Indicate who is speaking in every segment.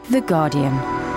Speaker 1: The Guardian.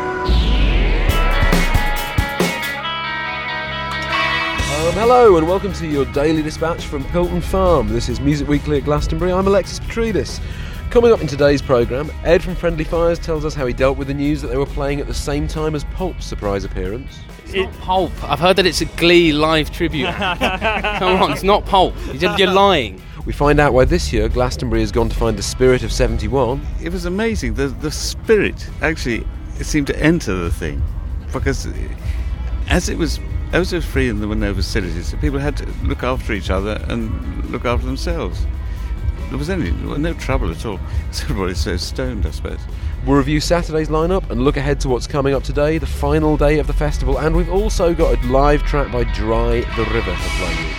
Speaker 2: Hello and welcome to your daily dispatch from Pilton Farm. This is Music Weekly at Glastonbury. I'm Alexis Petridis. Coming up in today's programme, Ed from Friendly Fires tells us how he dealt with the news that they were playing at the same time as Pulp's surprise appearance.
Speaker 3: It's not Pulp. I've heard that it's a Glee live tribute. Come on, it's not Pulp. You're lying.
Speaker 2: We find out why this year Glastonbury has gone to find the spirit of 71.
Speaker 4: It was amazing. The spirit actually seemed to enter the thing, because as it was free and there were no facilities, people had to look after each other and look after themselves. There was no trouble at all. Everybody's so stoned, I suppose.
Speaker 2: We'll review Saturday's lineup and look ahead to what's coming up today, the final day of the festival, and we've also got a live track by Dry the River to play you.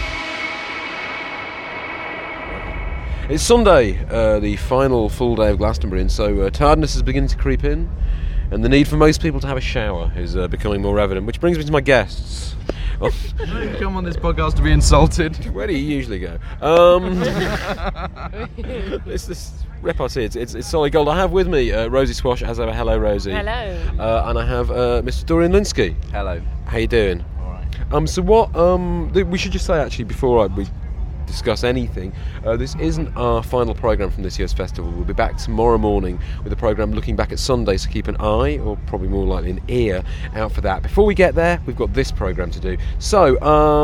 Speaker 2: It's Sunday, the final full day of Glastonbury, and so tiredness is beginning to creep in, and the need for most people to have a shower is becoming more evident, which brings me to my guests.
Speaker 5: You come on this podcast to be insulted.
Speaker 2: Where do you usually go? This repartee, it's solid gold. I have with me Rosie Swash, as ever. Hello, Rosie.
Speaker 6: Hello.
Speaker 2: And I have Mr. Dorian Linsky.
Speaker 5: Hello.
Speaker 2: How you doing?
Speaker 5: All right.
Speaker 2: So what? We should just say actually before we discuss anything, this isn't our final programme from this year's festival. We'll be back tomorrow morning with a programme looking back at Sunday, so keep an eye, or probably more likely an ear, out for that. Before we get there, we've got this programme to do. So,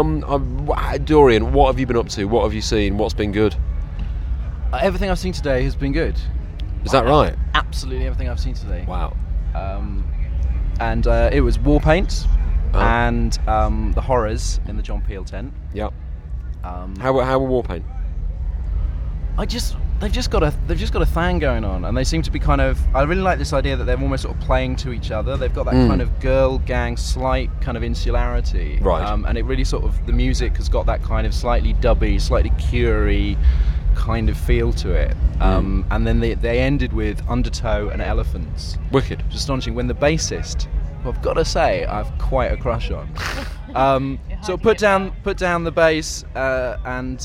Speaker 2: Dorian, what have you been up to? What have you seen? What's been good?
Speaker 5: Everything I've seen today has been good.
Speaker 2: Is that right?
Speaker 5: Absolutely everything I've seen today.
Speaker 2: Wow.
Speaker 5: And it was Warpaint and the Horrors in the John Peel tent.
Speaker 2: Yep. How were Warpaint?
Speaker 5: They've just got a thing going on, and they seem to be kind of. I really like this idea that they're almost sort of playing to each other. They've got that kind of girl gang, slight kind of insularity,
Speaker 2: right?
Speaker 5: And it really sort of, the music has got that kind of slightly dubby, slightly Curie kind of feel to it. And then they ended with Undertow and Elephants.
Speaker 2: Wicked.
Speaker 5: Which is astonishing. When the bassist, who I've got to say I've quite a crush on. So put down the bass and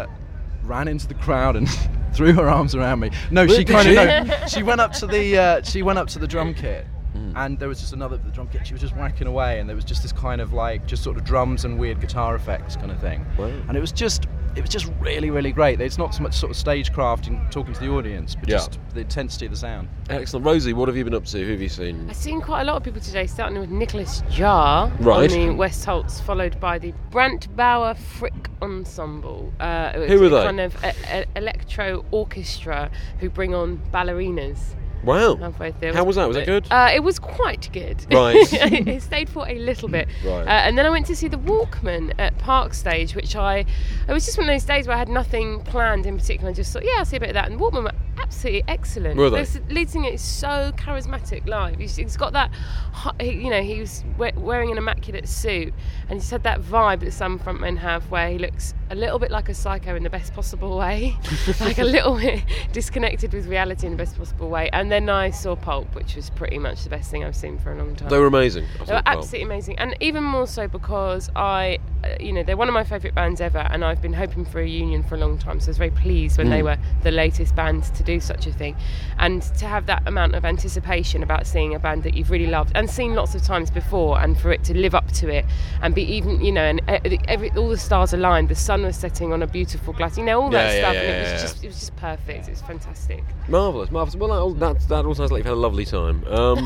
Speaker 5: ran into the crowd and threw her arms around me. No, she went up to the drum kit, and there was just the drum kit. She was just whacking away, and there was just this kind of like just sort of drums and weird guitar effects kind of thing.
Speaker 2: Wow.
Speaker 5: And it was just really, really great. It's not so much sort of stagecraft and talking to the audience, but just the intensity of the sound.
Speaker 2: Excellent. Rosie, what have you been up to? Who have you seen?
Speaker 6: I've seen quite a lot of people today, starting with Nicholas Jarre
Speaker 2: right.
Speaker 6: on the West Holts, followed by the Brantbauer Frick Ensemble.
Speaker 2: Who are they?
Speaker 6: Kind of electro orchestra who bring on ballerinas.
Speaker 2: Wow.
Speaker 6: Halfway through.
Speaker 2: How was that? Was it good?
Speaker 6: It was quite good.
Speaker 2: Right.
Speaker 6: It stayed for a little bit.
Speaker 2: Right.
Speaker 6: And then I went to see the Walkman at Park Stage, which it was just one of those days where I had nothing planned in particular. I just thought, I'll see a bit of that. And the Walkman were absolutely excellent.
Speaker 2: Were they?
Speaker 6: The lead singer is so charismatic live. He's got that, he was wearing an immaculate suit, and he's had that vibe that some frontmen have, where he looks a little bit like a psycho in the best possible way, like a little bit disconnected with reality in the best possible way. And then I saw Pulp, which was pretty much the best thing I've seen for a long time.
Speaker 2: They were amazing.
Speaker 6: They were absolutely amazing, and even more so because they're one of my favourite bands ever, and I've been hoping for a reunion for a long time. So I was very pleased when they were the latest band to do such a thing, and to have that amount of anticipation about seeing a band that you've really loved and seen lots of times before, and for it to live up to it and be even, and all the stars aligned. The sun was setting on a beautiful glass, all that stuff, and it was just perfect. It was fantastic.
Speaker 2: Marvellous. Well, that all sounds like you've had a lovely time.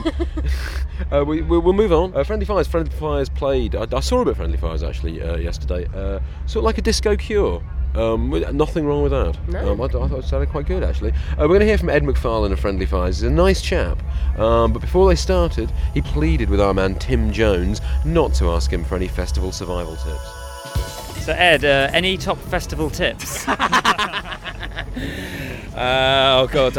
Speaker 2: We'll move on. Friendly Fires played. I saw a bit of Friendly Fires actually yesterday. Sort of like a disco cure. Nothing wrong with that.
Speaker 6: No.
Speaker 2: I thought it sounded quite good actually. We're going to hear from Ed McFarlane of Friendly Fires. He's a nice chap. But before they started, he pleaded with our man Tim Jones not to ask him for any festival survival tips.
Speaker 7: So Ed, any top festival tips?
Speaker 3: Oh God,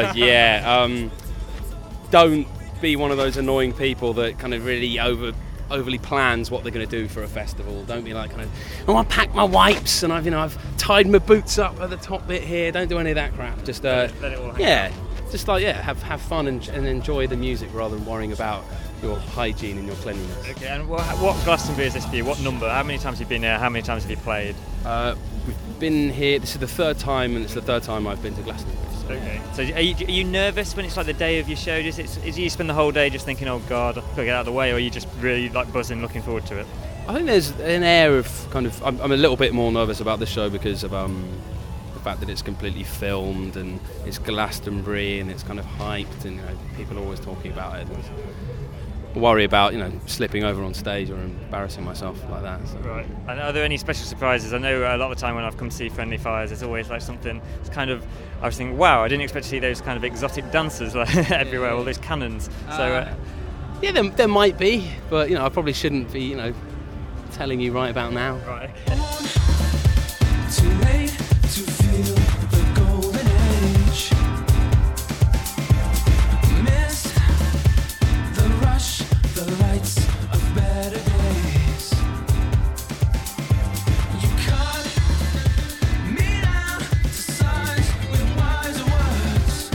Speaker 3: don't be one of those annoying people that kind of really overly plans what they're going to do for a festival. Don't be like I packed my wipes and I've tied my boots up at the top bit here. Don't do any of that crap. Just
Speaker 7: let it all hang out.
Speaker 3: have fun and enjoy the music rather than worrying about your hygiene and your cleanliness.
Speaker 7: Okay, and what Glastonbury is this for you? What number? How many times have you been here? How many times have you played?
Speaker 3: We've been here. This is the third time, and it's the third time I've been to Glastonbury.
Speaker 7: Okay. So are you nervous when it's like the day of your show? Is you spend the whole day just thinking, oh God, I've got to get out of the way, or are you just really like buzzing, looking forward to it?
Speaker 3: I think there's an air of kind of. I'm a little bit more nervous about this show because of the fact that it's completely filmed and it's Glastonbury and it's kind of hyped, and people are always talking about it. I worry about slipping over on stage or embarrassing myself like that. So.
Speaker 7: Right. And are there any special surprises? I know a lot of the time when I've come to see Friendly Fires, there's always like something. It's kind of. I was thinking, wow, I didn't expect to see those kind of exotic dancers like everywhere, all those cannons. So.
Speaker 3: Yeah, there might be, but I probably shouldn't be telling you right about now.
Speaker 7: Right.
Speaker 1: Too late to feel the golden age. Missed the rush, the lights of better days. You cut me down to size with wiser words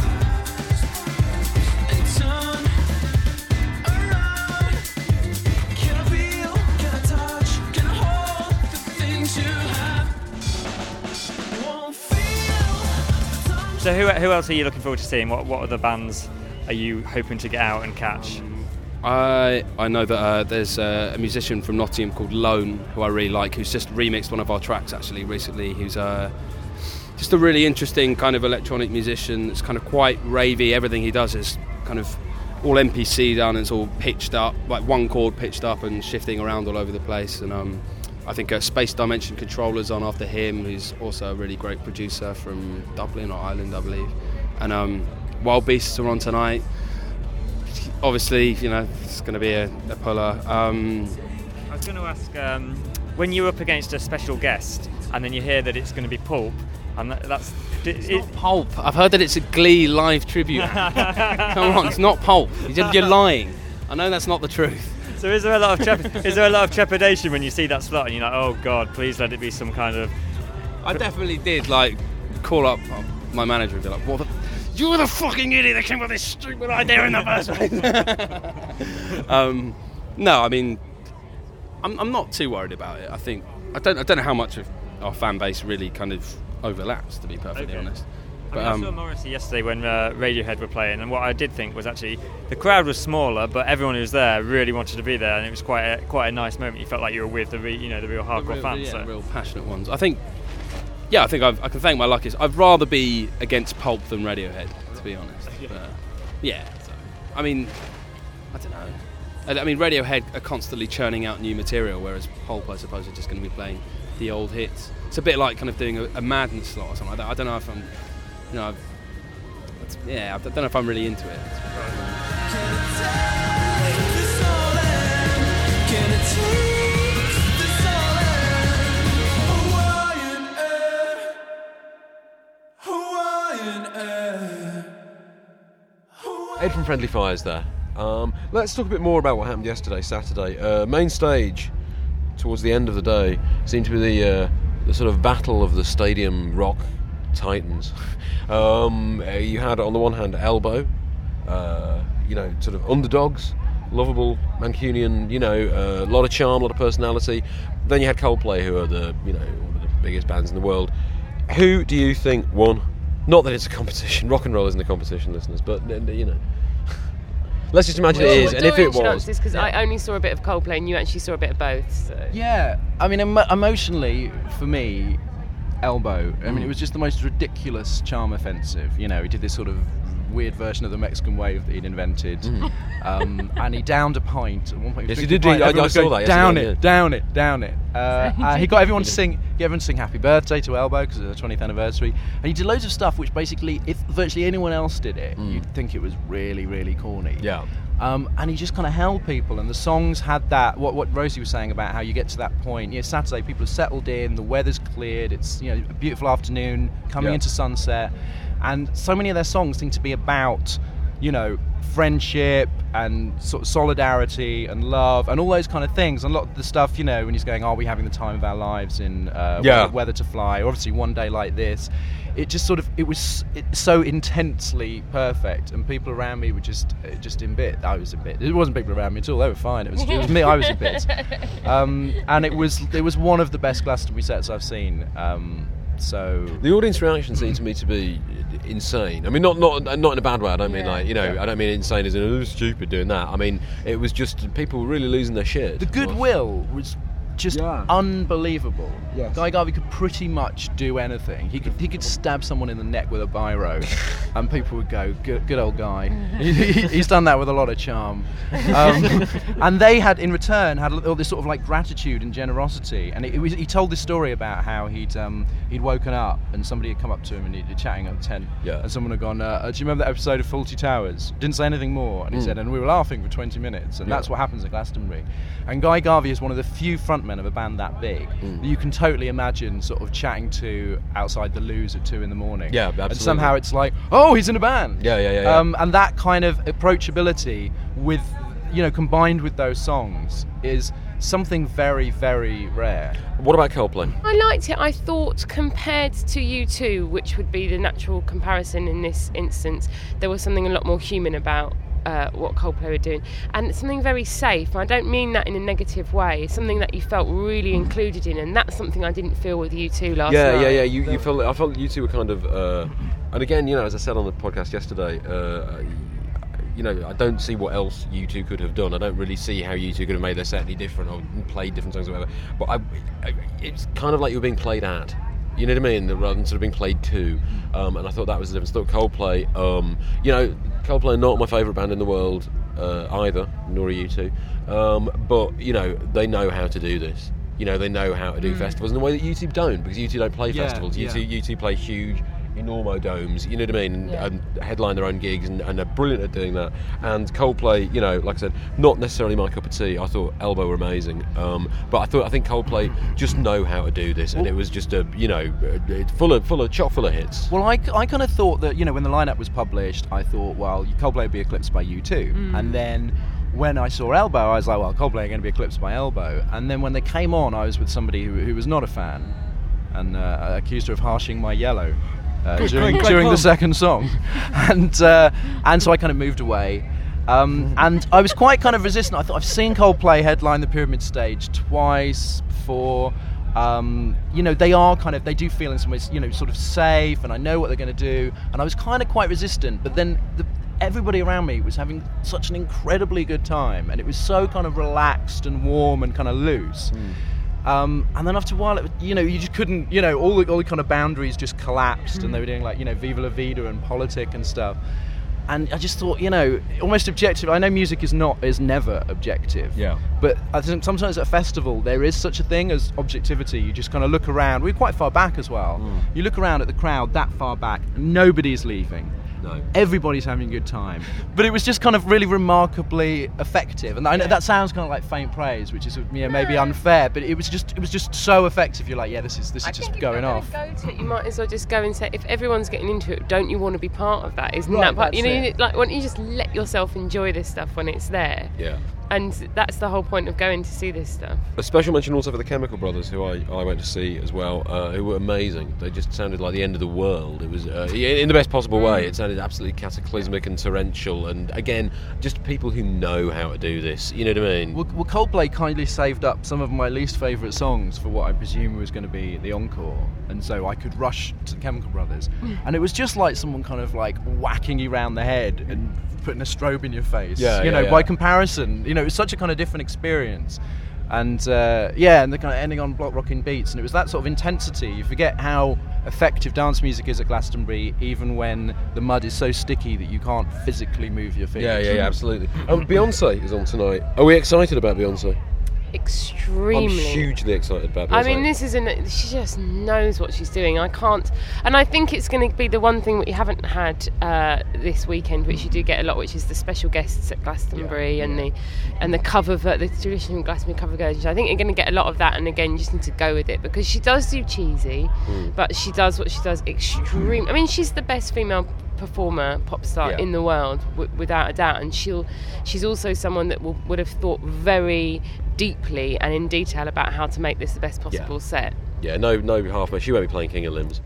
Speaker 1: and turn around. Can I feel? Can I touch? Can I hold the things you have? Won't feel the time.
Speaker 7: So who else are you looking forward to seeing? What other bands are you hoping to get out and catch?
Speaker 3: I know that there's a musician from Nottingham called Lone who I really like, who's just remixed one of our tracks actually recently. Who's just a really interesting kind of electronic musician. It's kind of quite ravey. Everything he does is kind of all MPC done. It's all pitched up, like one chord pitched up and shifting around all over the place. And I think Space Dimension Controller's on after him, who's also a really great producer from Dublin or Ireland, I believe. And Wild Beasts are on tonight. Obviously, it's going to be a puller.
Speaker 7: I was going to ask, when you're up against a special guest and then you hear that it's going to be Pulp, and
Speaker 3: It's not Pulp. I've heard that it's a Glee live tribute. Come on, it's not Pulp. You're lying. I know that's not the truth.
Speaker 7: So is there a lot of trepidation when you see that slot and you're like, oh God, please let it be some kind of...
Speaker 3: I definitely did call up my manager and be like, what the... You're the fucking idiot that came up with this stupid idea in the first place. No, I mean, I'm not too worried about it. I don't know how much of our fan base really kind of overlaps, to be perfectly honest. But,
Speaker 7: I saw Morrissey yesterday when Radiohead were playing, and what I did think was actually the crowd was smaller, but everyone who was there really wanted to be there, and it was quite a nice moment. You felt like you were with the real hardcore fans.
Speaker 3: The real passionate ones. I think I can thank my luckies. I'd rather be against Pulp than Radiohead, to be honest. So, I mean, I don't know. I mean, Radiohead are constantly churning out new material, whereas Pulp, I suppose, are just going to be playing the old hits. It's a bit like kind of doing a Madness slot or something like that. I don't know if I'm, I don't know if I'm really into it.
Speaker 2: Ed from Friendly Fires there. Let's talk a bit more about what happened yesterday, Saturday. Main stage, towards the end of the day, seemed to be the sort of battle of the stadium rock titans. You had, on the one hand, Elbow, sort of underdogs, lovable Mancunian, a lot of charm, a lot of personality. Then you had Coldplay, who are one of the biggest bands in the world. Who do you think won? Not that it's a competition. Rock and roll isn't a competition, listeners, but let's just imagine it is. And if it was,
Speaker 6: because I only saw a bit of Coldplay, and you actually saw a bit of both. So.
Speaker 5: Yeah, I mean, emotionally, for me, Elbow. I mean, it was just the most ridiculous charm offensive. He did this sort of weird version of the Mexican wave that he'd invented, and he downed a pint at one point.
Speaker 2: Yes, he did. I saw that.
Speaker 5: Down it. He got everyone to sing. Happy birthday to Elbow because of the 20th anniversary, and he did loads of stuff which basically, if virtually anyone else did it, you'd think it was really, really corny.
Speaker 2: Yeah.
Speaker 5: And he just kind of held people, and the songs had that. What Rosie was saying about how you get to that point. Saturday, people have settled in, the weather's cleared, it's a beautiful afternoon coming into sunset, and so many of their songs seem to be about friendship and sort of solidarity and love and all those kind of things. And a lot of the stuff, when he's going, "Are we having the time of our lives in Weather to Fly?" Or obviously One Day Like This. It just it was so intensely perfect, and people around me were just in bit. I was a bit. It wasn't people around me at all. They were fine. It was me. I was a bit. And it was one of the best Glastonbury sets I've seen. So
Speaker 2: The audience reaction seemed to me to be insane. I mean, not in a bad way. I don't mean I don't mean insane as in oh, stupid doing that. I mean, it was just people were really losing their shit.
Speaker 5: the goodwill was just unbelievable.
Speaker 2: Yes.
Speaker 5: Guy Garvey could pretty much do anything. He could stab someone in the neck with a biro, and people would go, "Good old guy." He's done that with a lot of charm. And they had, in return, had all this sort of like gratitude and generosity. And he told this story about how he'd woken up and somebody had come up to him and he'd been chatting on the tent, and someone had gone, "Do you remember that episode of Fawlty Towers?" Didn't say anything more, and he said, "And we were laughing for 20 minutes," and that's what happens at Glastonbury. And Guy Garvey is one of the few frontmen of a band that big that you can totally imagine sort of chatting to outside the loos at 2 a.m.
Speaker 2: Yeah, absolutely.
Speaker 5: And somehow it's like, oh, he's in a band.
Speaker 2: Yeah.
Speaker 5: And that kind of approachability with, combined with those songs is something very, very rare.
Speaker 2: What about Coldplay?
Speaker 6: I liked it. I thought compared to U2, which would be the natural comparison in this instance, there was something a lot more human about what Coldplay were doing, and something very safe. I don't mean that in a negative way. Something that you felt really included in, and that's something I didn't feel with U2 last night.
Speaker 2: Yeah. You felt. I felt you two were kind of. And again, as I said on the podcast yesterday, I don't see what else U2 could have done. I don't really see how U2 could have made their set any different or played different songs or whatever. But it's kind of like you were being played at. You know what I mean? Rather than sort of being played to. And I thought that was the difference. I thought Coldplay, Coldplay are not my favourite band in the world either, nor are U2. But, they know how to do this. They know how to do festivals in a way that U2 don't, because U2 don't play festivals. U2 play huge, enormo domes, you know what I mean, and headline their own gigs, and are brilliant at doing that. And Coldplay, like I said, not necessarily my cup of tea. I thought Elbow were amazing, but I think Coldplay just know how to do this, and it was just chock full of hits.
Speaker 5: Well, I kind of thought that, when the lineup was published, I thought, well, Coldplay would be eclipsed by U2, and then when I saw Elbow, I was like, well, Coldplay are going to be eclipsed by Elbow. And then when they came on, I was with somebody who was not a fan, and I accused her of harshing my yellow during the second song, and so I kind of moved away, and I was quite kind of resistant. I thought, I've seen Coldplay headline the Pyramid Stage twice before. They do feel in some ways, sort of safe, and I know what they're going to do, and I was kind of quite resistant. But then everybody around me was having such an incredibly good time, and it was so kind of relaxed and warm and kind of loose. And then after a while, you just couldn't, all the kind of boundaries just collapsed, and they were doing like, Viva La Vida and Politic and stuff. And I just thought, almost objective. I know music is never objective. Yeah. But I think sometimes at a festival there is such a thing as objectivity. You just kind of look around. We're quite far back as well. You look around at the crowd that far back, nobody's leaving. No. Everybody's having a good time. But it was just kind of really remarkably effective. And I know that sounds kind of like faint praise, which is maybe unfair, but it was just so effective. You're like, this is just going off.
Speaker 6: Go to it, you might as well just go and say, if everyone's getting into it, don't you want to be part of that? Isn't
Speaker 5: right,
Speaker 6: that part?
Speaker 5: It.
Speaker 6: Like, why don't you just let yourself enjoy this stuff when it's there?
Speaker 2: Yeah.
Speaker 6: And that's the whole point of going to see this stuff.
Speaker 2: A special mention also for the Chemical Brothers, who I went to see as well, who were amazing. They just sounded like the end of the world. It was in the best possible way. It sounded absolutely cataclysmic and torrential, and again, just people who know how to do this. You know what I mean?
Speaker 5: Well, Coldplay kindly saved up some of my least favourite songs for what I presume was going to be the encore, and so I could rush to the Chemical Brothers, and it was just like someone kind of like whacking you round the head and putting a strobe in your face. By comparison, it was such a kind of different experience. And and they're kind of ending on block rocking beats, and it was that sort of intensity. You forget how effective dance music is at Glastonbury, even when the mud is so sticky that you can't physically move your feet.
Speaker 2: Yeah, absolutely. Beyonce is on tonight. Are we excited about Beyonce?
Speaker 6: Extremely.
Speaker 2: I'm hugely excited about Beyonce.
Speaker 6: I mean, she just knows what she's doing. I can't, and I think it's going to be the one thing that you haven't had this weekend, which you do get a lot, which is the special guests at Glastonbury and the cover, the traditional Glastonbury cover version. I think you're going to get a lot of that, and again, you just need to go with it, because she does do cheesy, but she does what she does extreme. I mean, she's the best female performer, pop star in the world, without a doubt, and she's also someone that would have thought very deeply and in detail about how to make this the best possible set.
Speaker 2: Yeah, no half. She won't be playing King of Limbs.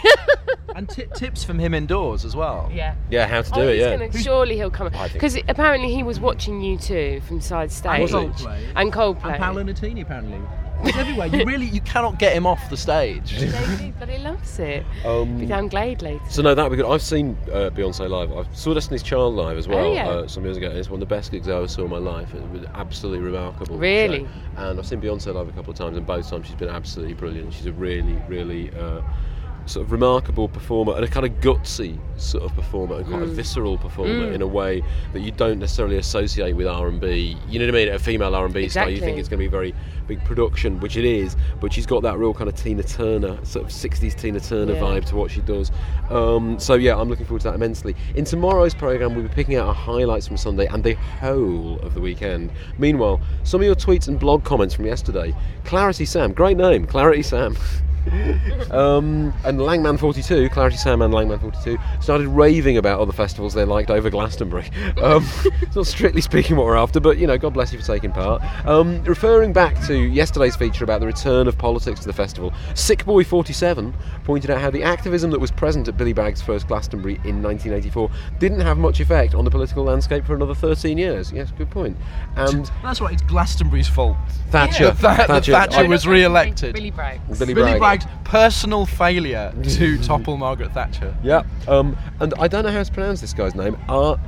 Speaker 5: And tips from him indoors as well.
Speaker 2: Yeah, how to do it.
Speaker 6: Surely he'll come, because apparently he was watching U2 from side stage.
Speaker 5: And Coldplay.
Speaker 6: And
Speaker 5: And Paolo Nutini apparently. He's everywhere. You cannot get him off the stage.
Speaker 6: But he loves it. Be down Glade later.
Speaker 2: So no, that would be good. I've seen Beyonce live. I saw Destiny's Child live as well some years ago. It's one of the best gigs I ever saw in my life. It was absolutely remarkable.
Speaker 6: Really?
Speaker 2: So, and I've seen Beyonce live a couple of times, and both times she's been absolutely brilliant. She's a really, really sort of remarkable performer, and a kind of gutsy sort of performer, and quite a visceral performer in a way that you don't necessarily associate with R&B. You know what I mean? A female R&B star, you think it's going to be very big production, which it is, but she's got that real kind of Tina Turner, sort of 60s Tina Turner vibe to what she does. So yeah, I'm looking forward to that immensely. In tomorrow's programme, we'll be picking out our highlights from Sunday and the whole of the weekend. Meanwhile, some of your tweets and blog comments from yesterday. Clarity Sam, great name, Clarity Sam. And Langman42, Clarity Sam and Langman42 started raving about other festivals they liked over Glastonbury. It's not strictly speaking what we're after, but you know, God bless you for taking part. Referring back to yesterday's feature about the return of politics to the festival, Sickboy47 pointed out how the activism that was present at Billy Bragg's first Glastonbury in 1984 didn't have much effect on the political landscape for another 13 years. Yes, good point. And
Speaker 5: that's right, it's Glastonbury's fault.
Speaker 2: Thatcher.
Speaker 5: Thatcher was re-elected.
Speaker 6: Billy Bragg.
Speaker 2: Billy Bragg.
Speaker 5: Personal failure to topple Margaret Thatcher.
Speaker 2: Yeah, and I don't know how to pronounce this guy's name.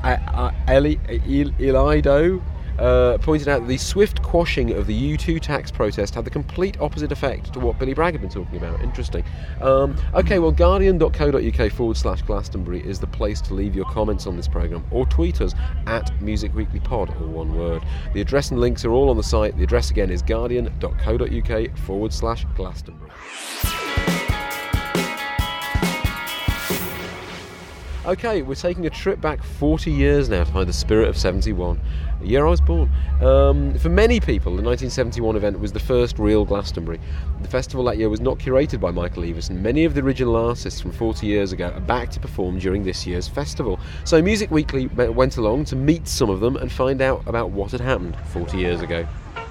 Speaker 2: Elido pointed out that the swift quashing of the U2 tax protest had the complete opposite effect to what Billy Bragg had been talking about. Interesting. Okay, well, guardian.co.uk/Glastonbury is the place to leave your comments on this programme, or tweet us at musicweeklypod, all one word. The address and links are all on the site. The address again is guardian.co.uk/Glastonbury. Okay, we're taking a trip back 40 years now to find the spirit of 71, the year I was born. For many people, the 1971 event was the first real Glastonbury. The festival that year was not curated by Michael Eavis, and many of the original artists from 40 years ago are back to perform during this year's festival. So Music Weekly went along to meet some of them and find out about what had happened 40 years ago.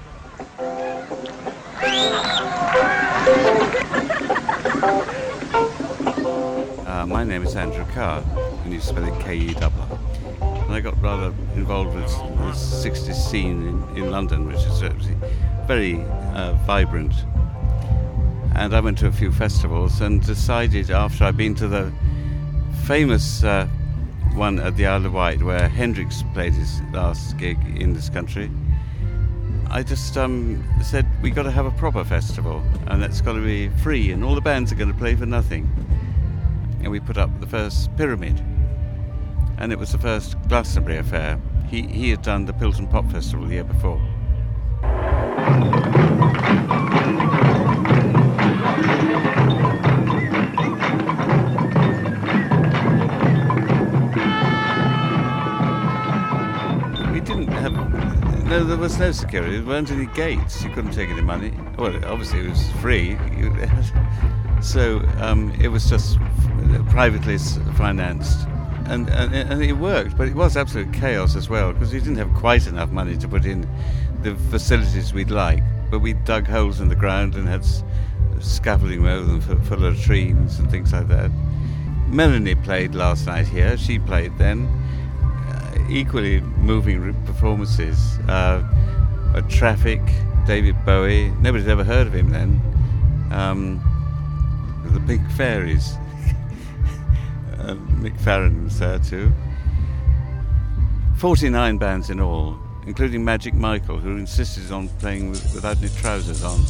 Speaker 4: My name is Andrew Carr, and you spell it K-E-R. And I got rather involved with the 60s scene in London, which is very vibrant. And I went to a few festivals and decided, after I'd been to the famous one at the Isle of Wight, where Hendrix played his last gig in this country, I just said, we got to have a proper festival, and that's got to be free, and all the bands are going to play for nothing. And we put up the first Pyramid, and it was the first Glastonbury affair. He had done the Pilton Pop Festival the year before. We didn't have... No, there was no security. There weren't any gates. You couldn't take any money. Well, obviously it was free. So it was just privately financed, and it worked, but it was absolute chaos as well, because we didn't have quite enough money to put in the facilities we'd like, but we dug holes in the ground and had scaffolding over them for latrines and things like that. Melanie played last night here. She played then. Equally moving performances. Traffic, David Bowie. Nobody's ever heard of him then. The Pink Fairies. Mick Farren was there too. 49 bands in all, including Magic Michael, who insisted on playing without any trousers on.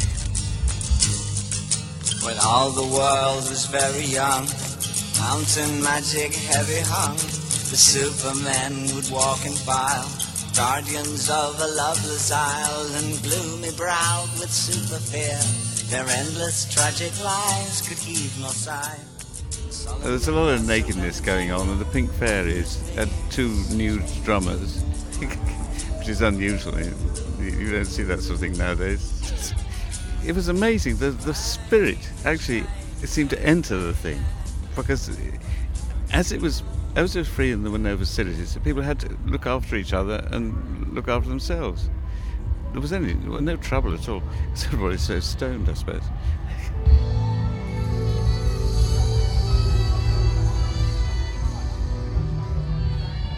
Speaker 8: When all the world was very young, mountain magic heavy hung, the supermen would walk in file, guardians of a loveless isle, and gloomy browed with super fear, their endless tragic lives could heave no sigh.
Speaker 4: There's a lot of nakedness going on, and the Pink Fairies had two nude drummers, which is unusual. You don't see that sort of thing nowadays. It was amazing. The spirit actually seemed to enter the thing, because as it was free and there were no facilities, people had to look after each other and look after themselves. There was no trouble at all. Everybody's so stoned, I suppose.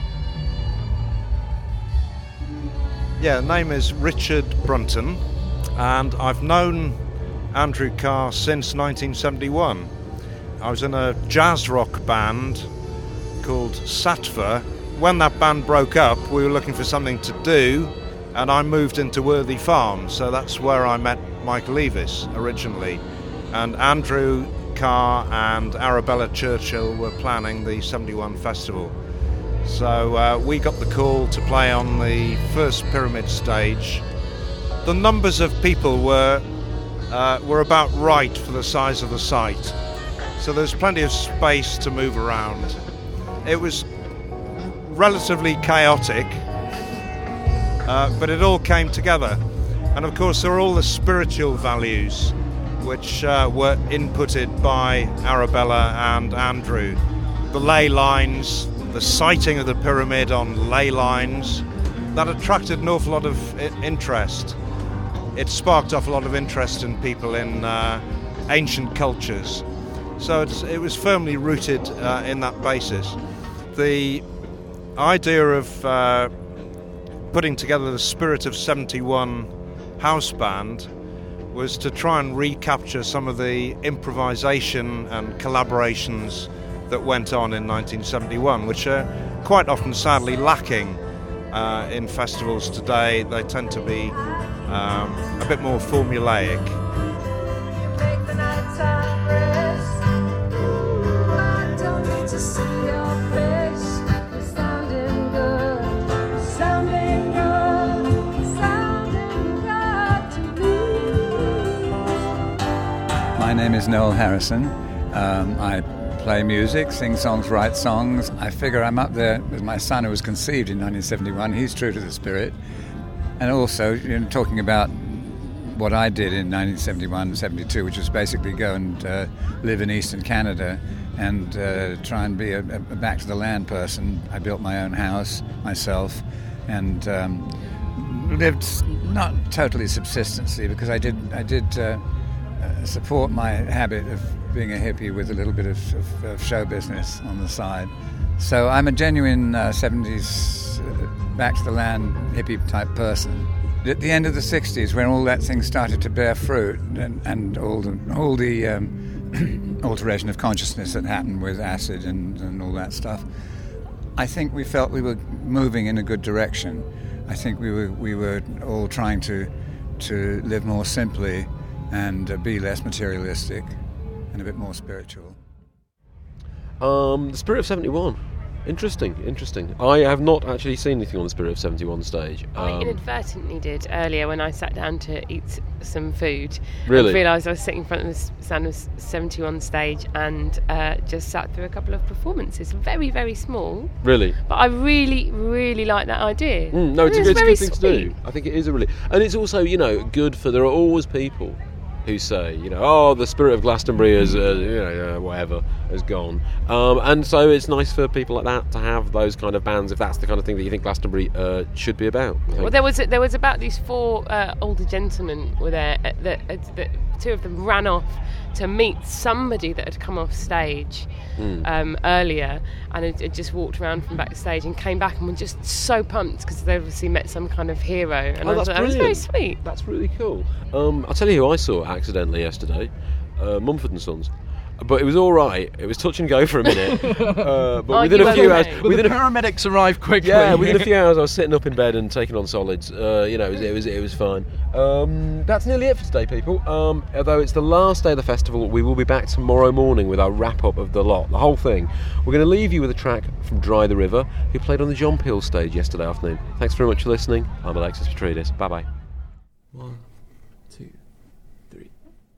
Speaker 9: Yeah, name is Richard Brunton. and I've known Andrew Carr since 1971. I was in a jazz rock band called Sattva. When that band broke up, we were looking for something to do, and I moved into Worthy Farm, so that's where I met Michael Eavis originally. And Andrew Carr and Arabella Churchill were planning the 71 festival. So we got the call to play on the first Pyramid stage. The numbers of people were about right for the size of the site. So there's plenty of space to move around. It was relatively chaotic, but it all came together. And of course there are all the spiritual values which were inputted by Arabella and Andrew. The ley lines, the sighting of the pyramid on ley lines, that attracted an awful lot of interest. It sparked off a lot of interest in people in ancient cultures. So it was firmly rooted in that basis. The idea of putting together the Spirit of 71 house band was to try and recapture some of the improvisation and collaborations that went on in 1971, which are quite often sadly lacking in festivals today. They tend to be a bit more formulaic.
Speaker 10: My name is Noel Harrison. I play music, sing songs, write songs. I figure I'm up there with my son who was conceived in 1971. He's true to the spirit. And also, talking about what I did in 1971-72, which was basically go and live in eastern Canada and try and be a back to the land person. I built my own house myself and lived not totally subsistently, because I did support my habit of being a hippie with a little bit of show business on the side. So I'm a genuine 70s back to the land hippie type person. At the end of the 60s, when all that thing started to bear fruit and all the alteration of consciousness that happened with acid and all that stuff, I think we felt we were moving in a good direction. I think we were all trying to live more simply and be less materialistic and a bit more spiritual.
Speaker 2: The Spirit of 71. Interesting. I have not actually seen anything on the Spirit of 71 stage.
Speaker 6: I inadvertently did earlier when I sat down to eat some food.
Speaker 2: Really?
Speaker 6: I realised I was sitting in front of the Sound of 71 stage and just sat through a couple of performances. Very, very small.
Speaker 2: Really?
Speaker 6: But I really, really like that idea.
Speaker 2: No, it's a
Speaker 6: very
Speaker 2: good thing to
Speaker 6: sweet.
Speaker 2: do. I think it is and it's also, good for, there are always people who say, the spirit of Glastonbury is, whatever, has gone. And so it's nice for people like that to have those kind of bands, if that's the kind of thing that you think Glastonbury should be about.
Speaker 6: Well, there was about these four older gentlemen were there. That two of them ran off to meet somebody that had come off stage earlier, and had just walked around from backstage and came back and were just so pumped because they obviously met some kind of hero. And
Speaker 2: that's
Speaker 6: it was very sweet.
Speaker 2: That's really cool. I'll tell you who I saw accidentally yesterday, Mumford & Sons. But it was all right. It was touch and go for a minute. But within a few hours,
Speaker 5: the paramedics arrived quickly.
Speaker 2: Yeah, within a few hours, I was sitting up in bed and taking on solids. It was fine. That's nearly it for today, people. Although it's the last day of the festival, we will be back tomorrow morning with our wrap up of the lot, the whole thing. We're going to leave you with a track from Dry the River, who played on the John Peel stage yesterday afternoon. Thanks very much for listening. I'm Alexis Petridis. Bye bye. 1, 2, 3.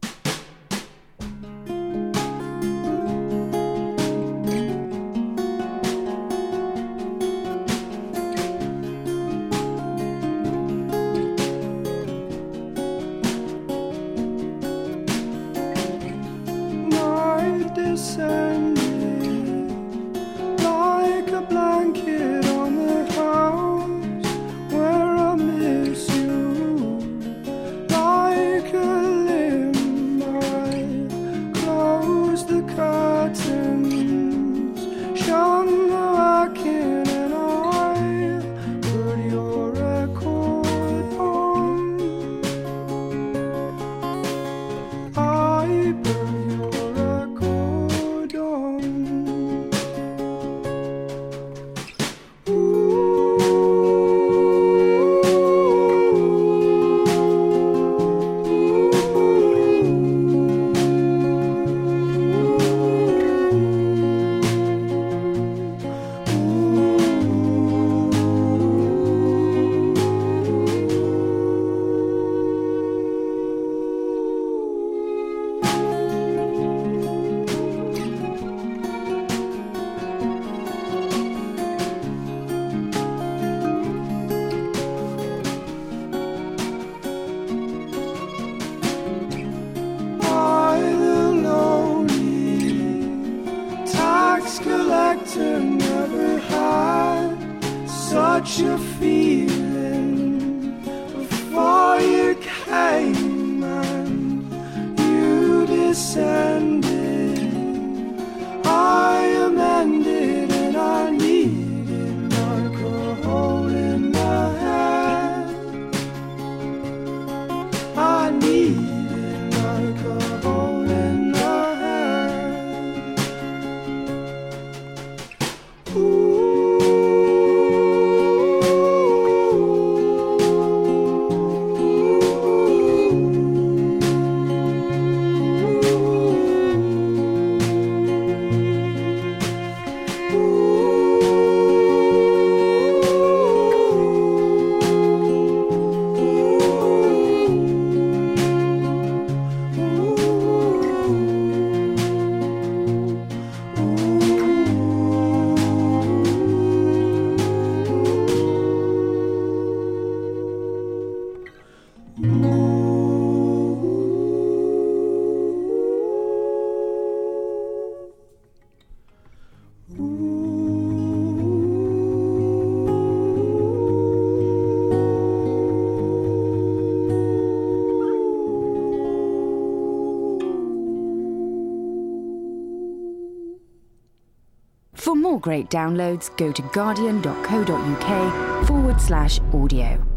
Speaker 1: Night descended like a blanket on the house where I miss you, like you feeling before you came and you descended. I amended and I needed alcohol in my hand. I needed alcohol in my hand. Ooh.
Speaker 11: For more great downloads, go to guardian.co.uk/audio.